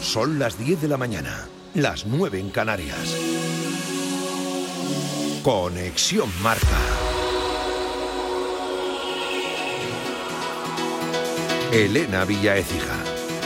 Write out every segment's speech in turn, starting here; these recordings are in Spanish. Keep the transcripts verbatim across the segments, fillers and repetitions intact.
Son las diez de la mañana, las nueve en Canarias. Conexión Marca. Elena Villa Écija.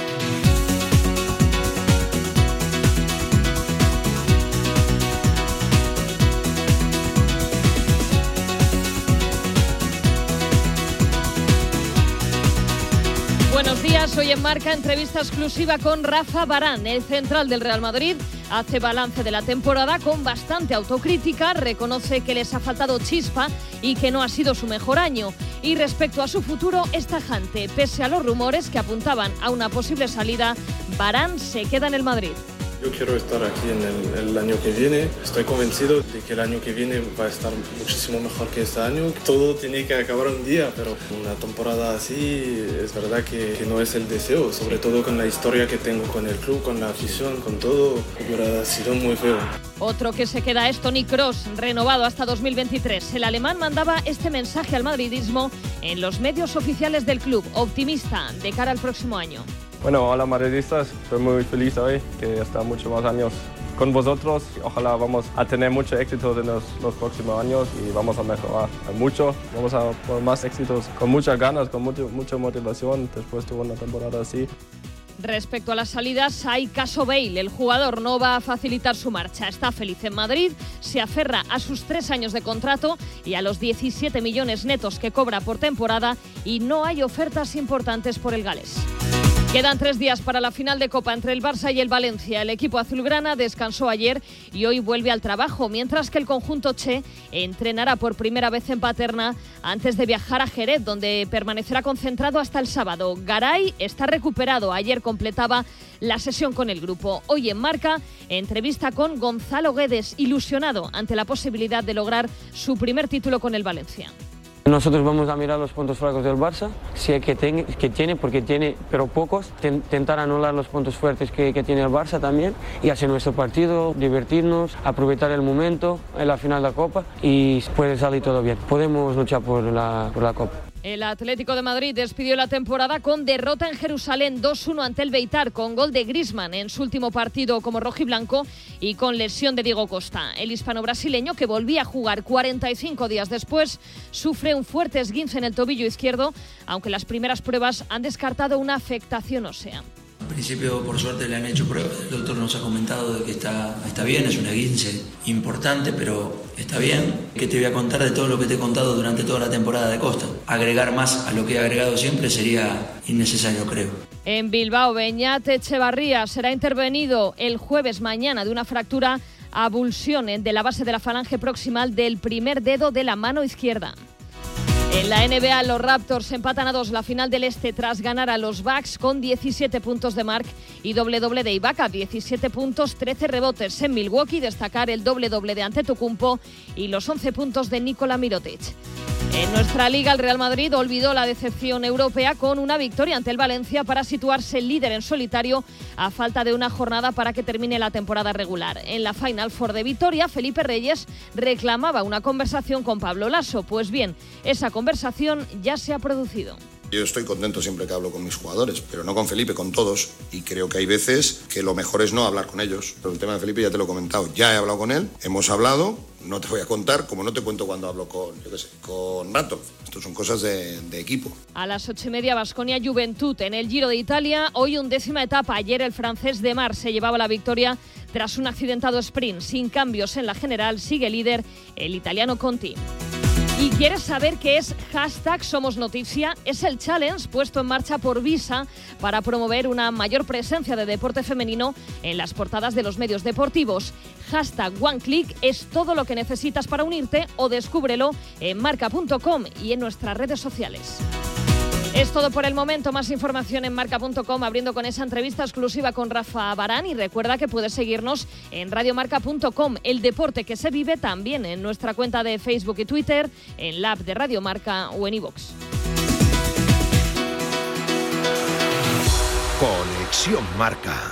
Buenos días, hoy en Marca, entrevista exclusiva con Rafa Varane, el central del Real Madrid. Hace balance de la temporada con bastante autocrítica, reconoce que les ha faltado chispa y que no ha sido su mejor año. Y respecto a su futuro es tajante, pese a los rumores que apuntaban a una posible salida, Varane se queda en el Madrid. Yo quiero estar aquí en el, el año que viene. Estoy convencido de que el año que viene va a estar muchísimo mejor que este año. Todo tiene que acabar un día, pero una temporada así es verdad que, que no es el deseo. Sobre todo con la historia que tengo con el club, con la afición, con todo, hubiera sido muy feo. Otro que se queda es Toni Kroos, renovado hasta dos mil veintitrés. El alemán mandaba este mensaje al madridismo en los medios oficiales del club, optimista de cara al próximo año. Bueno, hola madridistas, estoy muy feliz hoy, que está muchos más años con vosotros. Ojalá vamos a tener mucho éxito en los, los próximos años y vamos a mejorar mucho. Vamos a por más éxitos con muchas ganas, con mucho, mucha motivación después de una temporada así. Respecto a las salidas, hay caso Bale. El jugador no va a facilitar su marcha. Está feliz en Madrid, se aferra a sus tres años de contrato y a los diecisiete millones netos que cobra por temporada y no hay ofertas importantes por el galés. Quedan tres días para la final de Copa entre el Barça y el Valencia. El equipo azulgrana descansó ayer y hoy vuelve al trabajo, mientras que el conjunto Che entrenará por primera vez en Paterna antes de viajar a Jerez, donde permanecerá concentrado hasta el sábado. Garay está recuperado. Ayer completaba la sesión con el grupo. Hoy en Marca, entrevista con Gonzalo Guedes, ilusionado ante la posibilidad de lograr su primer título con el Valencia. Nosotros vamos a mirar los puntos flacos del Barça, si es que, ten, que tiene, porque tiene, pero pocos. Intentar anular los puntos fuertes que, que tiene el Barça también y hacer nuestro partido, divertirnos, aprovechar el momento en la final de la Copa y puede salir todo bien. Podemos luchar por la, por la Copa. El Atlético de Madrid despidió la temporada con derrota en Jerusalén dos uno ante el Beitar, con gol de Griezmann en su último partido como rojiblanco y con lesión de Diego Costa. El hispano-brasileño, que volvía a jugar cuarenta y cinco días después, sufre un fuerte esguince en el tobillo izquierdo, aunque las primeras pruebas han descartado una afectación ósea. Al principio, por suerte, le han hecho pruebas. El doctor nos ha comentado de que está, está bien, es un esguince importante, pero está bien. ¿Qué te voy a contar de todo lo que te he contado durante toda la temporada de Costa? Agregar más a lo que he agregado siempre sería innecesario, creo. En Bilbao, Beñat Echevarría será intervenido el jueves mañana de una fractura abulsión de la base de la falange proximal del primer dedo de la mano izquierda. En la N B A, los Raptors empatan a dos la final del Este tras ganar a los Bucks con diecisiete puntos de Mark y doble doble de Ibaka, diecisiete puntos, trece rebotes. En Milwaukee, destacar el doble doble de Antetokounmpo y los once puntos de Nikola Mirotic. En nuestra liga, el Real Madrid olvidó la decepción europea con una victoria ante el Valencia para situarse líder en solitario a falta de una jornada para que termine la temporada regular. En la Final Four de Vitoria, Felipe Reyes reclamaba una conversación con Pablo Lasso. Pues bien, esa conversación ya se ha producido. Yo estoy contento siempre que hablo con mis jugadores, pero no con Felipe, con todos. Y creo que hay veces que lo mejor es no hablar con ellos. Pero el tema de Felipe ya te lo he comentado. Ya he hablado con él, hemos hablado, no te voy a contar, como no te cuento cuando hablo con, yo qué sé, con Rato. Esto son cosas de, de equipo. A las ocho y media, Baskonia Juventud en el Giro de Italia. Hoy undécima etapa. Ayer el francés Demar se llevaba la victoria tras un accidentado sprint. Sin cambios en la general, sigue líder el italiano Conti. ¿Y quieres saber qué es hashtag Somos Noticia? Es el challenge puesto en marcha por Visa para promover una mayor presencia de deporte femenino en las portadas de los medios deportivos. Hashtag OneClick es todo lo que necesitas para unirte o descúbrelo en marca punto com y en nuestras redes sociales. Es todo por el momento. Más información en marca punto com, abriendo con esa entrevista exclusiva con Rafa Varane. Y recuerda que puedes seguirnos en radio marca punto com. El deporte que se vive también en nuestra cuenta de Facebook y Twitter, en la app de Radio Marca o en iVoox. Conexión Marca.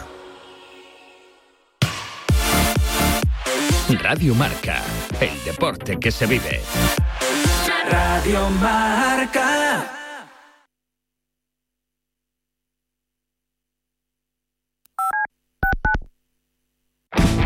Radio Marca, el deporte que se vive. Radio Marca.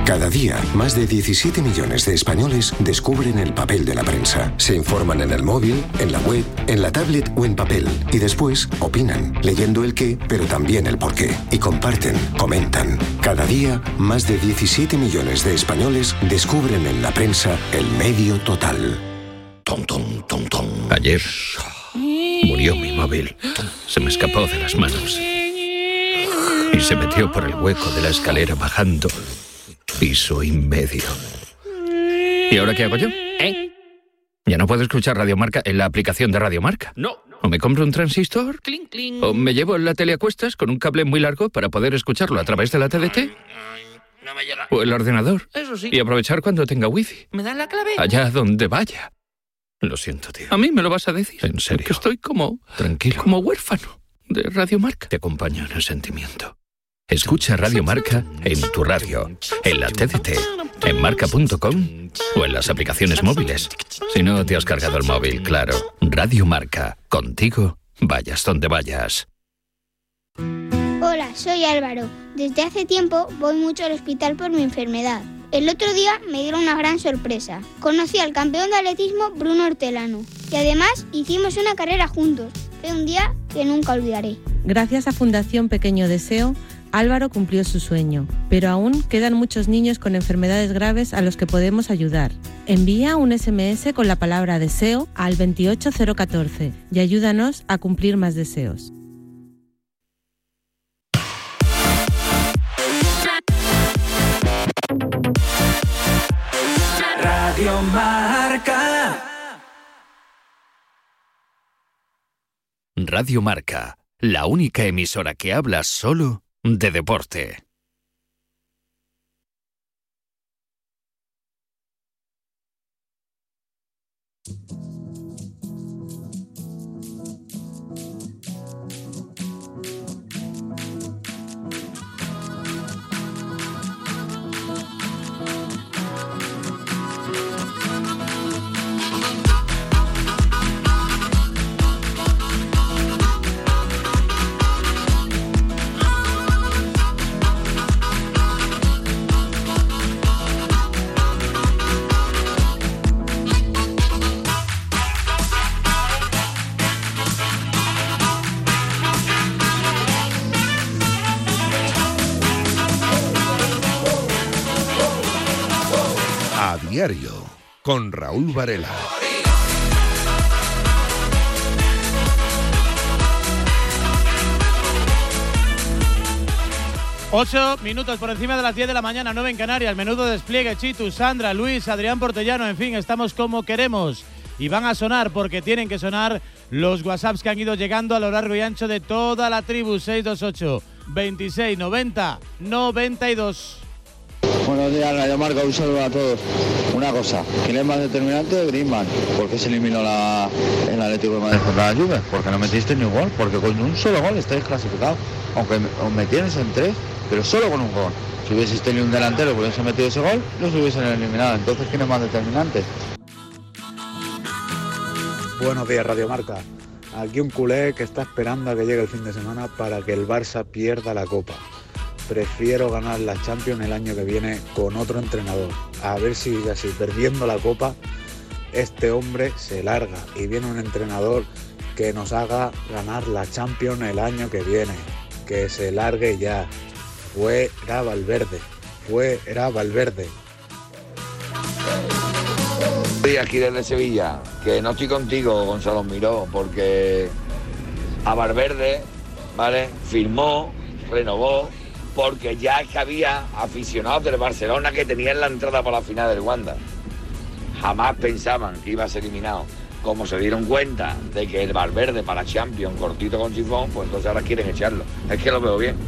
Cada día, más de diecisiete millones de españoles descubren el papel de la prensa. Se informan en el móvil, en la web, en la tablet o en papel. Y después opinan, leyendo el qué, pero también el por qué. Y comparten, comentan. Cada día, más de diecisiete millones de españoles descubren en la prensa el medio total. Tom, tom, tom, tom. Ayer murió mi móvil. Se me escapó de las manos y se metió por el hueco de la escalera bajando piso y medio. ¿Y ahora qué hago yo? ¿Eh? ¿Ya no puedo escuchar Radio Marca en la aplicación de Radio Marca? No. ¿O me compro un transistor? Cling, cling. ¿O me llevo la tele a cuestas con un cable muy largo para poder escucharlo a través de la T D T? No me llega. ¿O el ordenador? Eso sí. Y aprovechar cuando tenga wifi. ¿Me das la clave? Allá donde vaya. Lo siento, tío. ¿A mí me lo vas a decir? En serio. Que estoy como... tranquilo. Como huérfano de Radio Marca. Te acompaño en el sentimiento. Escucha Radio Marca en tu radio, en la T D T, en marca punto com o en las aplicaciones móviles. Si no te has cargado el móvil, claro. Radio Marca. Contigo, vayas donde vayas. Hola, soy Álvaro. Desde hace tiempo voy mucho al hospital por mi enfermedad. El otro día me dieron una gran sorpresa. Conocí al campeón de atletismo Bruno Hortelano y además hicimos una carrera juntos. Fue un día que nunca olvidaré. Gracias a Fundación Pequeño Deseo, Álvaro cumplió su sueño, pero aún quedan muchos niños con enfermedades graves a los que podemos ayudar. Envía un ese eme ese con la palabra deseo al veintiocho cero catorce y ayúdanos a cumplir más deseos. Radio Marca. Radio Marca, la única emisora que habla solo de deporte. A diario, con Raúl Varela. Ocho minutos por encima de las diez de la mañana, nueve en Canarias. Menudo despliegue, Chitu, Sandra, Luis, Adrián Portellano, en fin, estamos como queremos. Y van a sonar porque tienen que sonar los WhatsApps que han ido llegando a lo largo y ancho de toda la tribu. seis dos ocho, veintiséis, noventa, noventa y dos. Buenos días, Radio Marca, un saludo a todos. Una cosa, ¿quién es más determinante? Griezmann. ¿Por qué se eliminó la, el Atlético de Madrid contra la Juve? Porque no metiste ni un gol, porque con un solo gol estáis clasificados. Aunque os metierais en tres, pero solo con un gol. Si hubieseis tenido un delantero que hubiese metido ese gol, los hubiesen eliminado. Entonces, ¿quién es más determinante? Buenos días, Radio Marca. Aquí un culé que está esperando a que llegue el fin de semana para que el Barça pierda la Copa. Prefiero ganar la Champions el año que viene con otro entrenador. A ver si así, perdiendo la Copa, este hombre se larga y viene un entrenador que nos haga ganar la Champions el año que viene. Que se largue ya. Fuera Valverde. Fuera Valverde. Sí, aquí desde Sevilla, que no estoy contigo, Gonzalo Miró, porque a Valverde, ¿vale? Firmó, renovó, porque ya es que había aficionados del Barcelona que tenían la entrada para la final del Wanda. Jamás pensaban que iba a ser eliminado. Como se dieron cuenta de que el Valverde para Champions cortito con sifón, pues entonces ahora quieren echarlo. Es que lo veo bien.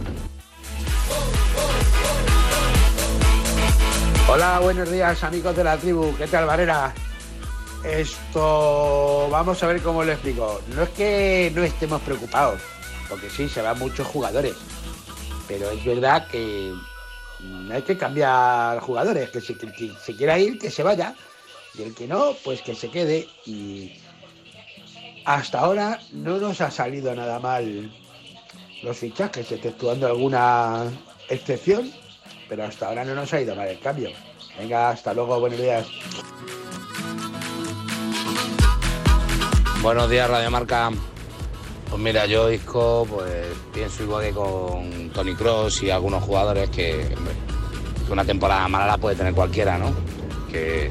Hola, buenos días, amigos de la tribu. ¿Qué tal, Varela? Esto... vamos a ver cómo lo explico. No es que no estemos preocupados, porque sí, se van muchos jugadores. Pero es verdad que no hay que cambiar jugadores, que si, que, que se quiera ir, que se vaya, y el que no, pues que se quede. Y hasta ahora no nos ha salido nada mal los fichajes, exceptuando alguna excepción, pero hasta ahora no nos ha ido mal el cambio. Venga, hasta luego, buenos días. Buenos días, Radio Marca. Pues mira, yo Isco, pues pienso igual que con Toni Kroos y algunos jugadores que, hombre, que una temporada mala la puede tener cualquiera, ¿no? Que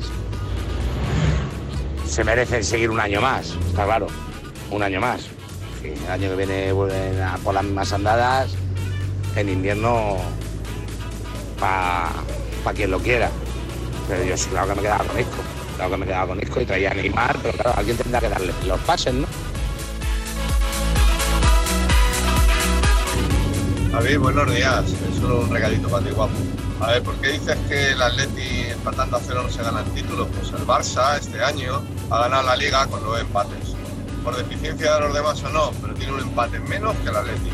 se merecen seguir un año más, está claro, un año más. Si el año que viene vuelven a por las mismas andadas, en invierno, para pa quien lo quiera. Pero yo sí, claro que me quedaba con Isco, claro que me quedaba con Isco y traía a Neymar, pero claro, alguien tendrá que darle los pases, ¿no? Javi, buenos días. Es solo un regalito para ti, guapo. A ver, ¿por qué dices que el Atleti empatando a cero no se gana el título? Pues el Barça este año ha ganado la Liga con nueve empates. Por deficiencia de los demás o no, pero tiene un empate menos que el Atleti.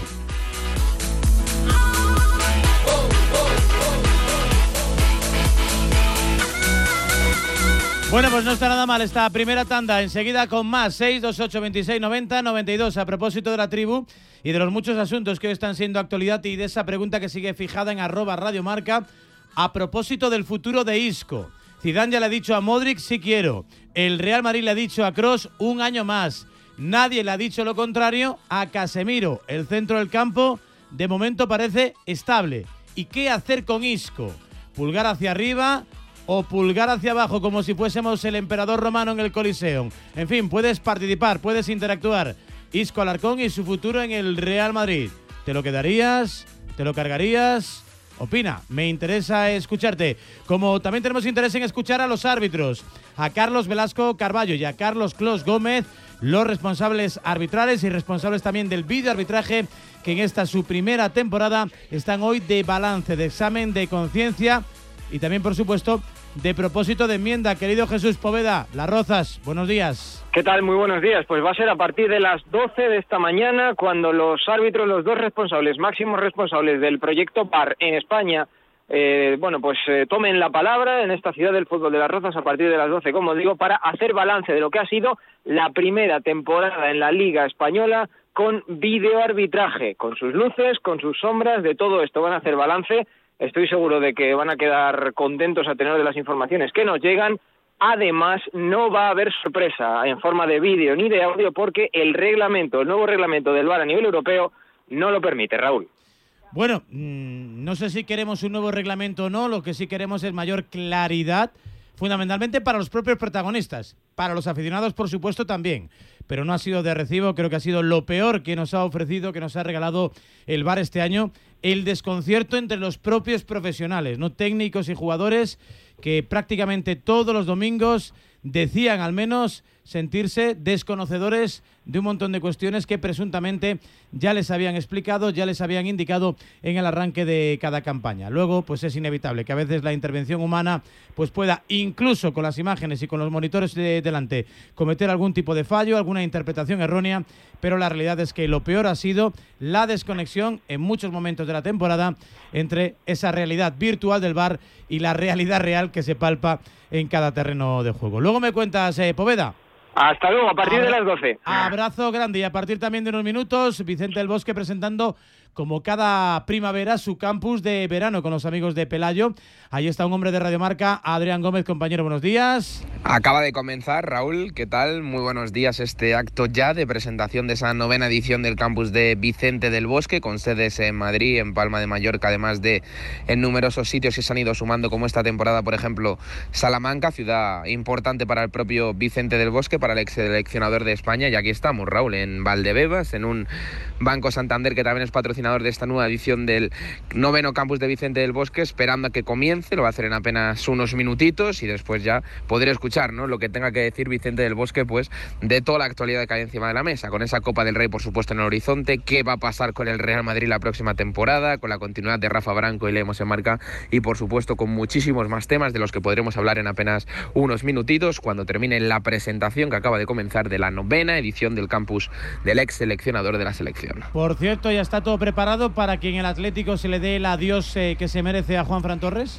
Bueno, pues no está nada mal esta primera tanda. Enseguida con más. seis dos ocho veintiséis noventa noventa y dos. A propósito de la tribu y de los muchos asuntos que hoy están siendo actualidad y de esa pregunta que sigue fijada en arroba Radio Marca. A propósito del futuro de Isco. Zidane ya le ha dicho a Modric, sí quiero. El Real Madrid le ha dicho a Kroos, un año más. Nadie le ha dicho lo contrario a Casemiro. El centro del campo, de momento, parece estable. ¿Y qué hacer con Isco? ¿Pulgar hacia arriba o pulgar hacia abajo como si fuésemos el emperador romano en el Coliseo? En fin, puedes participar, puedes interactuar. Isco Alarcón y su futuro en el Real Madrid. ¿Te lo quedarías? ¿Te lo cargarías? Opina, me interesa escucharte. Como también tenemos interés en escuchar a los árbitros, a Carlos Velasco Carballo y a Carlos Clos Gómez, los responsables arbitrales y responsables también del videoarbitraje, que en esta su primera temporada están hoy de balance, de examen de conciencia y también, por supuesto, de propósito de enmienda. Querido Jesús Poveda, Las Rozas, buenos días. ¿Qué tal? Muy buenos días. Pues va a ser a partir de las doce de esta mañana cuando los árbitros, los dos responsables, máximos responsables del proyecto V A R en España, eh, bueno, pues eh, tomen la palabra en esta ciudad del fútbol de Las Rozas a partir de las doce, como digo, para hacer balance de lo que ha sido la primera temporada en la Liga Española con videoarbitraje, con sus luces, con sus sombras, de todo esto van a hacer balance. Estoy seguro de que van a quedar contentos a tenor de las informaciones que nos llegan. Además, no va a haber sorpresa en forma de vídeo ni de audio porque el reglamento, el nuevo reglamento del V A R a nivel europeo no lo permite, Raúl. Bueno, mmm, no sé si queremos un nuevo reglamento o no, lo que sí queremos es mayor claridad, fundamentalmente para los propios protagonistas, para los aficionados por supuesto también, pero no ha sido de recibo, creo que ha sido lo peor que nos ha ofrecido, que nos ha regalado el V A R este año, el desconcierto entre los propios profesionales, no técnicos y jugadores, que prácticamente todos los domingos decían al menos sentirse desconocedores de un montón de cuestiones que presuntamente ya les habían explicado, ya les habían indicado en el arranque de cada campaña. Luego, pues es inevitable que a veces la intervención humana pues pueda, incluso con las imágenes y con los monitores de delante, cometer algún tipo de fallo, alguna interpretación errónea, pero la realidad es que lo peor ha sido la desconexión en muchos momentos de la temporada entre esa realidad virtual del V A R y la realidad real que se palpa en cada terreno de juego. Luego me cuentas, eh, Poveda. Hasta luego, a partir Abra- de las doce. Abrazo grande y a partir también de unos minutos, Vicente del Bosque presentando como cada primavera su campus de verano con los amigos de Pelayo. Ahí está un hombre de Radio Marca, Adrián Gómez, compañero, buenos días. Acaba de comenzar, Raúl, ¿qué tal? Muy buenos días, este acto ya de presentación de esa novena edición del campus de Vicente del Bosque, con sedes en Madrid, en Palma de Mallorca, además de en numerosos sitios que se han ido sumando, como esta temporada, por ejemplo, Salamanca, ciudad importante para el propio Vicente del Bosque, para el ex seleccionador de España, y aquí estamos, Raúl, en Valdebebas, en un Banco Santander que también es patrocinador de esta nueva edición del noveno campus de Vicente del Bosque, esperando a que comience, lo va a hacer en apenas unos minutitos y después ya poder escuchar, ¿no?, lo que tenga que decir Vicente del Bosque, pues de toda la actualidad que hay encima de la mesa, con esa Copa del Rey, por supuesto, en el horizonte, qué va a pasar con el Real Madrid la próxima temporada, con la continuidad de Rafa Branco y Leemos en Marca, y por supuesto con muchísimos más temas de los que podremos hablar en apenas unos minutitos cuando termine la presentación que acaba de comenzar de la novena edición del campus del ex seleccionador de la selección. Por cierto, ¿ya está todo preparado para que en el Atlético se le dé el adiós eh, que se merece a Juanfran Torres?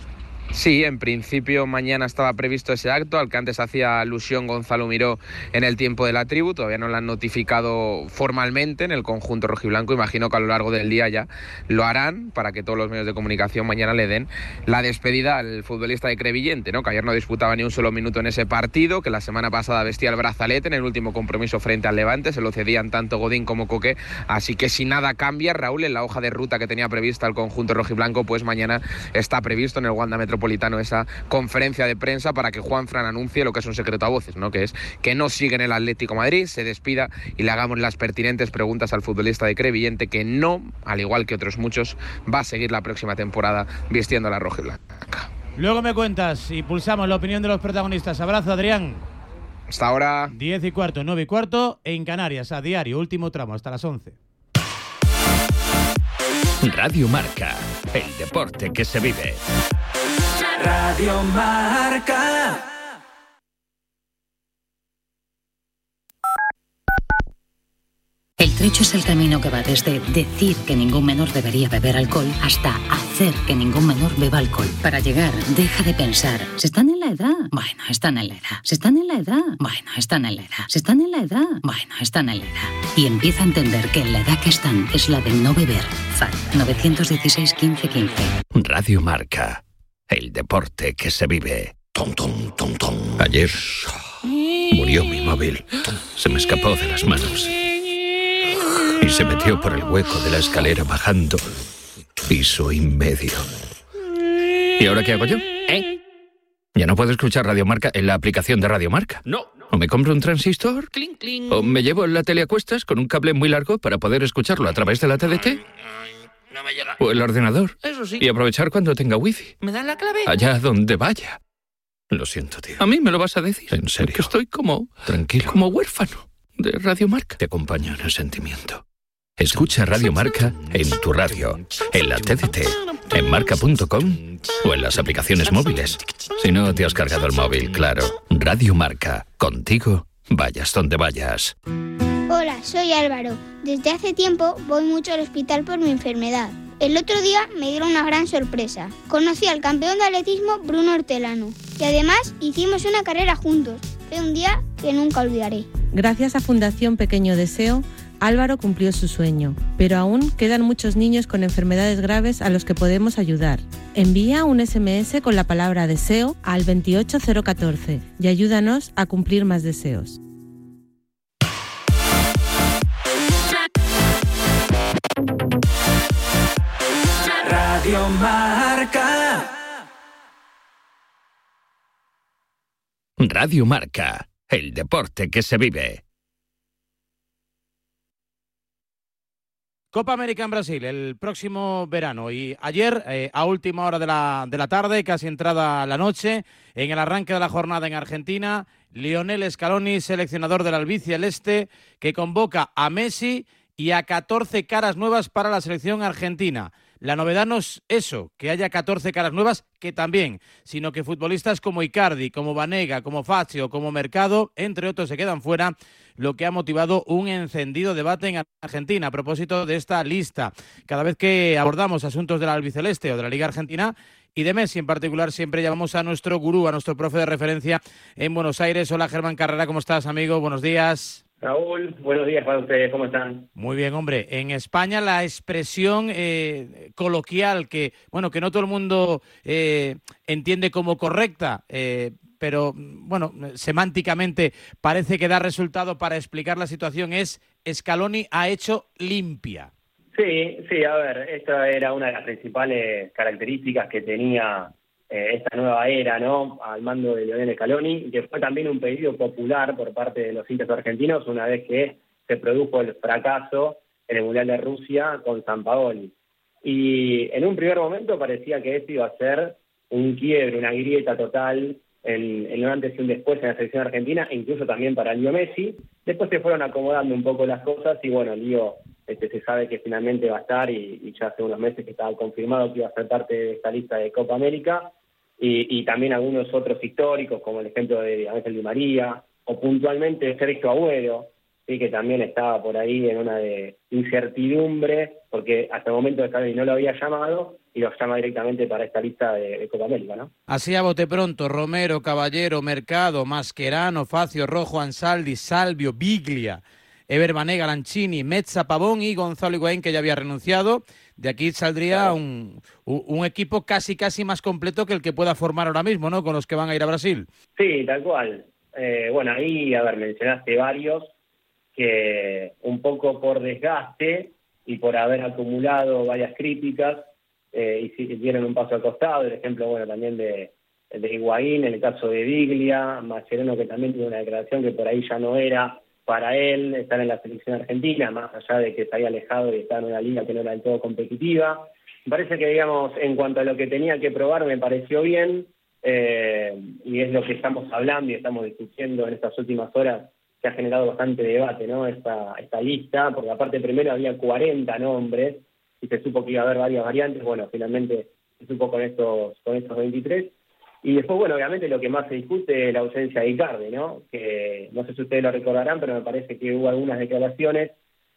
Sí, en principio mañana estaba previsto ese acto al que antes hacía alusión Gonzalo Miró en el tiempo de la tribu. Todavía no lo han notificado formalmente en el conjunto rojiblanco. Imagino que a lo largo del día ya lo harán para que todos los medios de comunicación mañana le den la despedida al futbolista de Crevillente, ¿no? Que ayer no disputaba ni un solo minuto en ese partido, que la semana pasada vestía el brazalete en el último compromiso frente al Levante. Se lo cedían tanto Godín como Coque. Así que si nada cambia, Raúl, en la hoja de ruta que tenía prevista el conjunto rojiblanco, pues mañana está previsto en el Wanda Metropolitano esa conferencia de prensa para que Juanfran anuncie lo que es un secreto a voces, ¿no? Que es que no sigue en el Atlético de Madrid, se despida y le hagamos las pertinentes preguntas al futbolista de Crevillente, que no, al igual que otros muchos, va a seguir la próxima temporada vistiendo la roja y blanca. Luego me cuentas y pulsamos la opinión de los protagonistas. Abrazo, Adrián. Hasta ahora. diez y cuarto, nueve y cuarto en Canarias, a diario, último tramo, hasta las once. Radio Marca, el deporte que se vive. Radio Marca. El trecho es el camino que va desde decir que ningún menor debería beber alcohol hasta hacer que ningún menor beba alcohol. Para llegar, deja de pensar, ¿se están en la edad? Bueno, están en la edad. ¿Se están en la edad? Bueno, están en la edad. ¿Se están en la edad? Bueno, están en la edad. Y empieza a entender que en la edad que están es la de no beber. F A C nueve uno seis, quince, quince. Radio Marca, el deporte que se vive. Tom, tom, tom, tom. Ayer murió mi móvil. Se me escapó de las manos y se metió por el hueco de la escalera bajando piso y medio. ¿Y ahora qué hago yo? ¿Eh? ¿Ya no puedo escuchar Radio Marca en la aplicación de Radio Marca? No. ¿O me compro un transistor? Cling, cling. ¿O me llevo la tele a cuestas con un cable muy largo para poder escucharlo a través de la T D T? No me llega. ¿O el ordenador? Eso sí. Y aprovechar cuando tenga wifi. ¿Me das la clave? Allá donde vaya. Lo siento, tío. ¿A mí me lo vas a decir? En serio. Que estoy como... tranquilo. Como huérfano de Radio Marca. Te acompaño en el sentimiento. Escucha Radio Marca en tu radio, en la T D T, en marca punto com o en las aplicaciones móviles. Si no te has cargado el móvil, claro. Radio Marca. Contigo, vayas donde vayas. Hola, soy Álvaro. Desde hace tiempo voy mucho al hospital por mi enfermedad. El otro día me dieron una gran sorpresa. Conocí al campeón de atletismo Bruno Hortelano y además hicimos una carrera juntos. Fue un día que nunca olvidaré. Gracias a Fundación Pequeño Deseo, Álvaro cumplió su sueño, pero aún quedan muchos niños con enfermedades graves a los que podemos ayudar. Envía un ese eme ese con la palabra deseo al veintiocho cero catorce y ayúdanos a cumplir más deseos. Radio Marca. Radio Marca, el deporte que se vive. Copa América en Brasil el próximo verano y ayer eh, a última hora de la, de la tarde, casi entrada la noche, en el arranque de la jornada en Argentina, Lionel Scaloni, seleccionador del albiceleste, que convoca a Messi y a catorce caras nuevas para la selección argentina. La novedad no es eso, que haya catorce caras nuevas, que también, sino que futbolistas como Icardi, como Banega, como Fazio, como Mercado, entre otros, se quedan fuera, lo que ha motivado un encendido debate en Argentina a propósito de esta lista. Cada vez que abordamos asuntos del albiceleste o de la Liga Argentina y de Messi en particular, siempre llamamos a nuestro gurú, a nuestro profe de referencia en Buenos Aires. Hola, Germán Carrera, ¿cómo estás, amigo? Buenos días. Raúl, buenos días para ustedes, ¿cómo están? Muy bien, hombre. En España la expresión eh, coloquial que, bueno, que no todo el mundo eh, entiende como correcta, eh, pero, bueno, semánticamente parece que da resultado para explicar la situación, es Scaloni ha hecho limpia. Sí, sí, a ver, esta era una de las principales características que tenía Eh, esta nueva era, ¿no?, al mando de Lionel Scaloni, y que fue también un pedido popular por parte de los hinchas argentinos una vez que se produjo el fracaso en el Mundial de Rusia con Sampaoli. Y en un primer momento parecía que esto iba a ser un quiebre, una grieta total en, en un antes y un después en la selección argentina, e incluso también para Leo Messi. Después se fueron acomodando un poco las cosas y bueno, Leo este, se sabe que finalmente va a estar y, y ya hace unos meses que estaba confirmado que iba a ser parte de esta lista de Copa América. Y, y también algunos otros históricos, como el ejemplo de Ángel Di María, o puntualmente Sergio Agüero, sí, que también estaba por ahí en una de incertidumbre, porque hasta el momento Scaloni no lo había llamado y lo llama directamente para esta lista de, de Copa América, ¿no? Así a bote pronto: Romero, Caballero, Mercado, Mascherano, Facio, Rojo, Ansaldi, Salvio, Biglia, Ever Banega, Lanchini, Mezza, Pavón y Gonzalo Higuaín, que ya había renunciado. De aquí saldría claro. un, un equipo casi casi más completo que el que pueda formar ahora mismo, ¿no?, con los que van a ir a Brasil. Sí, tal cual. Eh, bueno, ahí, a ver, mencionaste varios que un poco por desgaste y por haber acumulado varias críticas, eh, y dieron un paso al costado. El ejemplo, bueno, también de, de Higuaín, en el caso de Biglia, Mascherano, que también tuvo una declaración que por ahí ya no era para él estar en la selección argentina, más allá de que se había alejado y estaba en una liga que no era del todo competitiva. Me parece que, digamos, en cuanto a lo que tenía que probar, me pareció bien, eh, y es lo que estamos hablando y estamos discutiendo en estas últimas horas, que ha generado bastante debate, ¿no?, esta, esta lista, porque aparte primero había cuarenta nombres y se supo que iba a haber varias variantes. Bueno, finalmente se supo con estos, con estos veintitrés. Y después, bueno, obviamente lo que más se discute es la ausencia de Icardi, ¿no?, que no sé si ustedes lo recordarán, pero me parece que hubo algunas declaraciones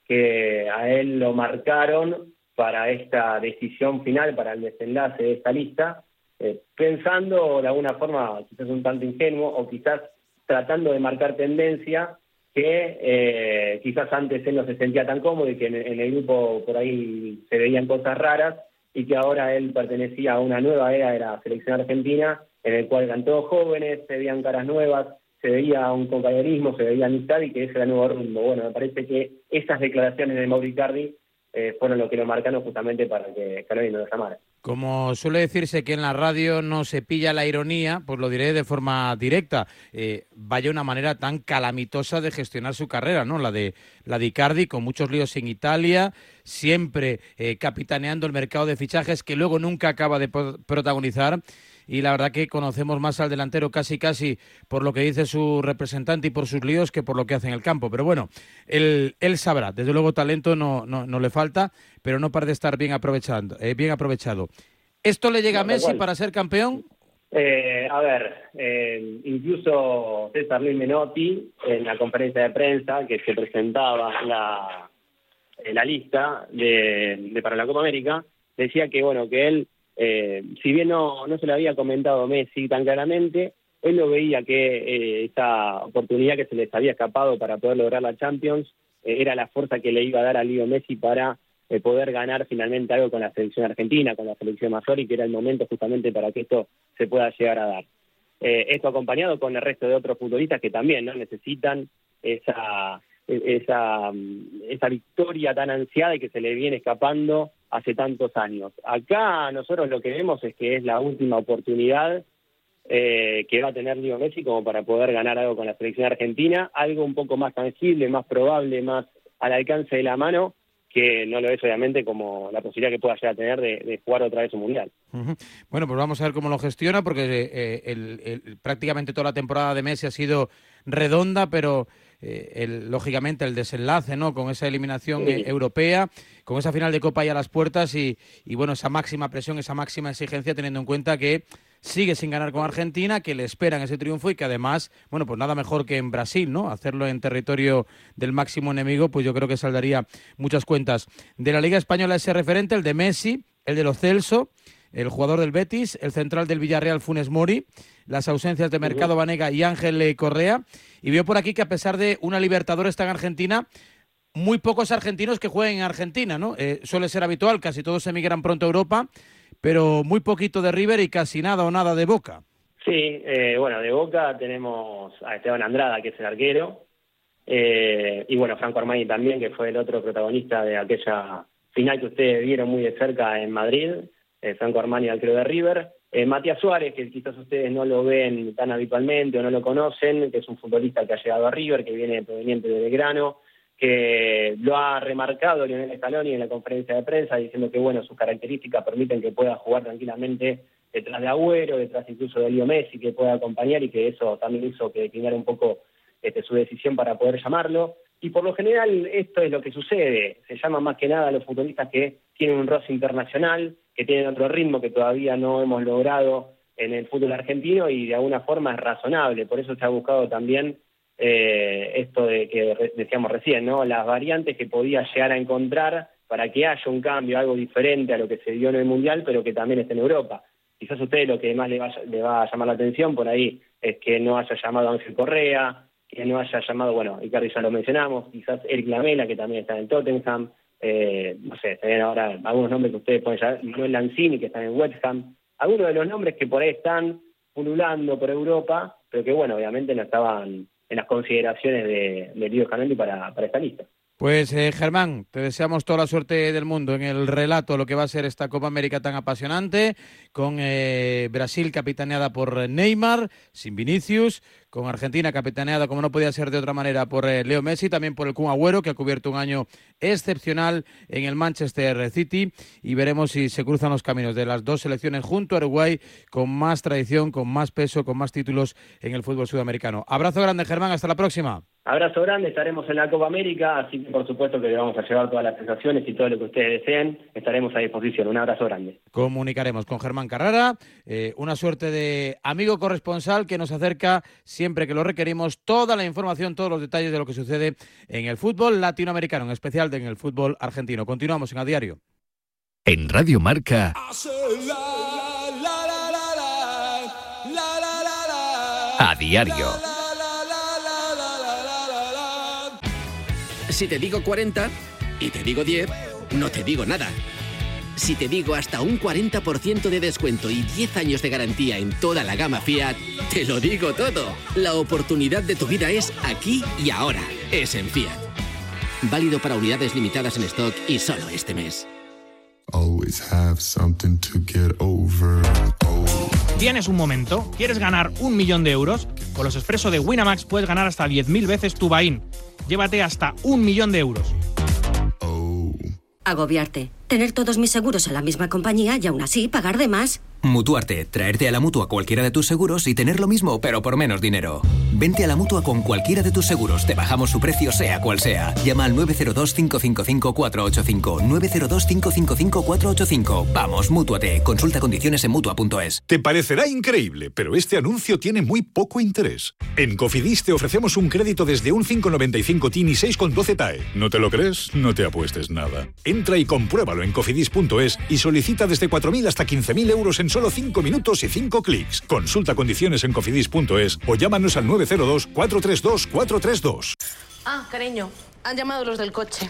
que a él lo marcaron para esta decisión final, para el desenlace de esta lista, eh, pensando de alguna forma, quizás un tanto ingenuo, o quizás tratando de marcar tendencia, que eh, quizás antes él no se sentía tan cómodo y que en, en el grupo por ahí se veían cosas raras, y que ahora él pertenecía a una nueva era de la selección argentina, en el cual eran todos jóvenes, se veían caras nuevas, se veía un compañerismo, se veía amistad, y que ese era el nuevo rumbo. Bueno, me parece que esas declaraciones de Mauro Icardi eh, fueron lo que lo marcaron justamente para que Scaloni no lo llamara. Como suele decirse que en la radio no se pilla la ironía, pues lo diré de forma directa. Eh, vaya una manera tan calamitosa de gestionar su carrera, ¿no? La de la de Icardi, con muchos líos en Italia, siempre eh, capitaneando el mercado de fichajes que luego nunca acaba de protagonizar. Y la verdad que conocemos más al delantero casi casi por lo que dice su representante y por sus líos que por lo que hace en el campo. Pero bueno, él, él sabrá. Desde luego talento no, no, no le falta, pero no parece estar bien, aprovechando, eh, bien aprovechado. ¿Esto le llega a Messi para ser campeón? Eh, a ver, eh, incluso César Luis Menotti, en la conferencia de prensa que se presentaba la, la lista de, de para la Copa América, decía que, bueno, que él, Eh, si bien no, no se le había comentado a Messi tan claramente, él lo veía que eh, esa oportunidad que se les había escapado para poder lograr la Champions eh, era la fuerza que le iba a dar a Leo Messi para eh, poder ganar finalmente algo con la selección argentina, con la selección mayor, y que era el momento justamente para que esto se pueda llegar a dar. Eh, esto acompañado con el resto de otros futbolistas que también no necesitan esa, esa, esa victoria tan ansiada y que se le viene escapando hace tantos años. Acá nosotros lo que vemos es que es la última oportunidad eh, que va a tener Leo Messi como para poder ganar algo con la selección argentina, algo un poco más tangible, más probable, más al alcance de la mano, que no lo es obviamente como la posibilidad que pueda llegar a tener de, de jugar otra vez un mundial. Uh-huh. Bueno, pues vamos a ver cómo lo gestiona, porque eh, el, el, prácticamente toda la temporada de Messi ha sido redonda, pero eh, el, lógicamente el desenlace, ¿no?, con esa eliminación sí. eh, europea, con esa final de Copa ya a las puertas y, y bueno, esa máxima presión, esa máxima exigencia, teniendo en cuenta que sigue sin ganar con Argentina, que le esperan ese triunfo y que además, bueno, pues nada mejor que en Brasil, ¿no? Hacerlo en territorio del máximo enemigo, pues yo creo que saldaría muchas cuentas. De la Liga Española ese referente, el de Messi, el de Lo Celso, el jugador del Betis, el central del Villarreal Funes Mori, las ausencias de Mercado, Banega y Ángel Correa. Y veo por aquí que a pesar de una Libertadores en Argentina, muy pocos argentinos que jueguen en Argentina, ¿no? Eh, suele ser habitual, casi todos emigran pronto a Europa, pero muy poquito de River y casi nada o nada de Boca. Sí, eh, bueno, de Boca tenemos a Esteban Andrada, que es el arquero, eh, y bueno, Franco Armani también, que fue el otro protagonista de aquella final que ustedes vieron muy de cerca en Madrid, eh, Franco Armani, arquero de River. Eh, Matías Suárez, que quizás ustedes no lo ven tan habitualmente o no lo conocen, que es un futbolista que ha llegado a River, que viene proveniente de Belgrano, que lo ha remarcado Lionel Scaloni en la conferencia de prensa, diciendo que bueno, sus características permiten que pueda jugar tranquilamente detrás de Agüero, detrás incluso de Leo Messi, que pueda acompañar, y que eso también hizo que declinara un poco este, su decisión para poder llamarlo. Y por lo general esto es lo que sucede, se llaman más que nada a los futbolistas que tienen un roce internacional, que tienen otro ritmo que todavía no hemos logrado en el fútbol argentino, y de alguna forma es razonable, por eso se ha buscado también eh, esto de que re- decíamos recién, ¿no? Las variantes que podía llegar a encontrar para que haya un cambio, algo diferente a lo que se dio en el Mundial, pero que también esté en Europa. Quizás a usted lo que más le va, le va a llamar la atención por ahí es que no haya llamado a Ángel Correa, que no haya llamado, bueno, Icardi ya lo mencionamos, quizás Eric Lamela, que también está en el Tottenham, eh, no sé, tienen ahora algunos nombres que ustedes pueden saber, Manuel Lanzini, que está en West Ham, algunos de los nombres que por ahí están pululando por Europa, pero que, bueno, obviamente no estaban en las consideraciones de, de Leo Scaloni para, para esta lista. Pues eh, Germán, te deseamos toda la suerte del mundo en el relato de lo que va a ser esta Copa América tan apasionante, con eh, Brasil capitaneada por Neymar, sin Vinicius, con Argentina capitaneada, como no podía ser de otra manera, por eh, Leo Messi, también por el Kun Agüero, que ha cubierto un año excepcional en el Manchester City, y veremos si se cruzan los caminos de las dos selecciones junto a Uruguay, con más tradición, con más peso, con más títulos en el fútbol sudamericano. Abrazo grande, Germán, hasta la próxima. Abrazo grande, estaremos en la Copa América, así que por supuesto que le vamos a llevar todas las sensaciones y todo lo que ustedes deseen, estaremos a disposición. Un abrazo grande. Comunicaremos con Germán Carrara, eh, una suerte de amigo corresponsal que nos acerca siempre que lo requerimos toda la información, todos los detalles de lo que sucede en el fútbol latinoamericano, en especial en el fútbol argentino. Continuamos en A Diario. En Radio Marca, A Diario. Si te digo cuarenta y te digo diez, no te digo nada. Si te digo hasta un cuarenta por ciento de descuento y diez años de garantía en toda la gama Fiat, te lo digo todo. La oportunidad de tu vida es aquí y ahora. Es en Fiat. Válido para unidades limitadas en stock y solo este mes. ¿Tienes un momento? ¿Quieres ganar un millón de euros? Con los Expreso de Winamax puedes ganar hasta diez mil veces tu buy-in. Llévate hasta un millón de euros. Agobiarte. Tener todos mis seguros en la misma compañía y aún así pagar de más. Mutuarte. Traerte a la Mutua cualquiera de tus seguros y tener lo mismo, pero por menos dinero. Vente a la Mutua con cualquiera de tus seguros. Te bajamos su precio, sea cual sea. Llama al nueve cero dos, cinco cinco cinco, cuatro ocho cinco. nueve cero dos, cinco cinco cinco, cuatro ocho cinco. Vamos, Mútuate. Consulta condiciones en Mutua punto es. Te parecerá increíble, pero este anuncio tiene muy poco interés. En Cofidis te ofrecemos un crédito desde un cinco coma noventa y cinco T I N y seis coma doce T A E. ¿No te lo crees? No te apuestes nada. Entra y compruébalo en cofidis punto es y solicita desde cuatro mil hasta quince mil euros en solo cinco minutos y cinco clics. Consulta condiciones en cofidis punto es o llámanos al nueve cero dos, cuatro tres dos, cuatro tres dos. Ah, cariño, han llamado los del coche.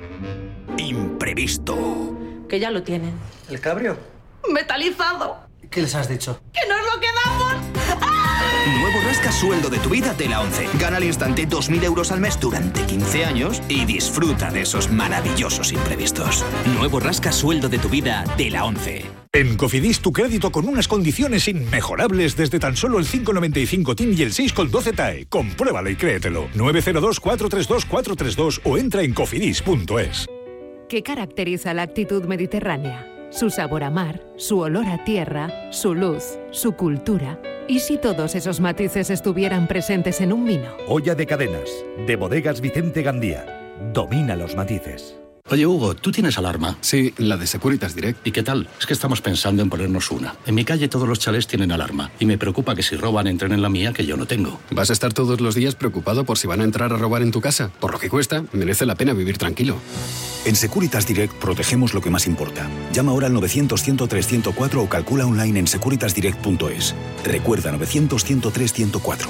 Imprevisto. Que ya lo tienen. ¿El cabrio? Metalizado. ¿Qué les has dicho? ¡Que nos lo quedamos! Nuevo rasca sueldo de tu vida de la ONCE. Gana al instante dos mil euros al mes durante quince años y disfruta de esos maravillosos imprevistos. Nuevo rasca sueldo de tu vida de la ONCE. En Cofidis tu crédito con unas condiciones inmejorables desde tan solo el cinco coma noventa y cinco T I N y el seis coma doce T A E. Compruébalo y créetelo. nueve cero dos, cuatro tres dos, cuatro tres dos o entra en cofidis punto es. ¿Qué caracteriza la actitud mediterránea? Su sabor a mar, su olor a tierra, su luz, su cultura. ¿Y si todos esos matices estuvieran presentes en un vino? Olla de cadenas, de Bodegas Vicente Gandía. Domina los matices. Oye, Hugo, ¿tú tienes alarma? Sí, la de Securitas Direct. ¿Y qué tal? Es que estamos pensando en ponernos una. En mi calle todos los chalés tienen alarma y me preocupa que si roban entren en la mía, que yo no tengo. ¿Vas a estar todos los días preocupado por si van a entrar a robar en tu casa? Por lo que cuesta, merece la pena vivir tranquilo. En Securitas Direct protegemos lo que más importa. Llama ahora al novecientos, ciento tres, ciento cuatro o calcula online en securitas direct punto es. Recuerda novecientos, ciento tres, ciento cuatro.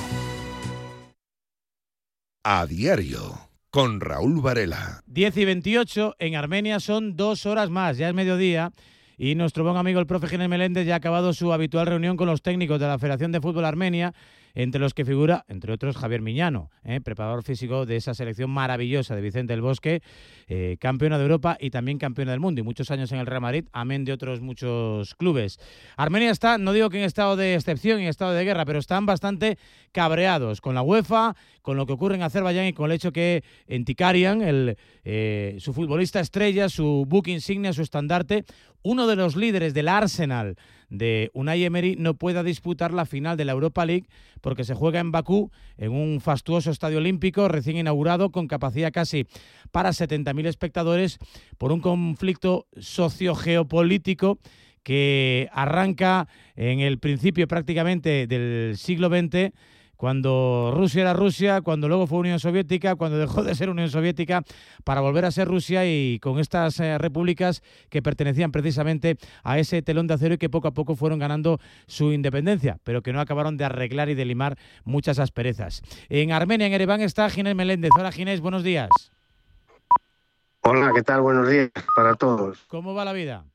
A Diario. Con Raúl Varela. diez y veintiocho, en Armenia son dos horas más, ya es mediodía, y nuestro buen amigo el profe Ginés Meléndez ya ha acabado su habitual reunión con los técnicos de la Federación de Fútbol Armenia, entre los que figura, entre otros, Javier Miñano, ¿eh? preparador físico de esa selección maravillosa de Vicente del Bosque, eh, campeona de Europa y también campeona del mundo, y muchos años en el Real Madrid, amén de otros muchos clubes. Armenia está, no digo que en estado de excepción, en estado de guerra, pero están bastante cabreados con la UEFA, con lo que ocurre en Azerbaiyán y con el hecho que Ntikarian, el, eh, su futbolista estrella, su buque insignia, su estandarte, uno de los líderes del Arsenal de Unai Emery, no pueda disputar la final de la Europa League porque se juega en Bakú, en un fastuoso estadio olímpico recién inaugurado con capacidad casi para setenta mil espectadores, por un conflicto sociogeopolítico que arranca en el principio prácticamente del siglo veinte, cuando Rusia era Rusia, cuando luego fue Unión Soviética, cuando dejó de ser Unión Soviética para volver a ser Rusia, y con estas eh, repúblicas que pertenecían precisamente a ese telón de acero y que poco a poco fueron ganando su independencia, pero que no acabaron de arreglar y de limar muchas asperezas. En Armenia, en Ereván, está Ginés Meléndez. Hola Ginés, buenos días. Hola, ¿qué tal? Buenos días para todos. ¿Cómo va la vida?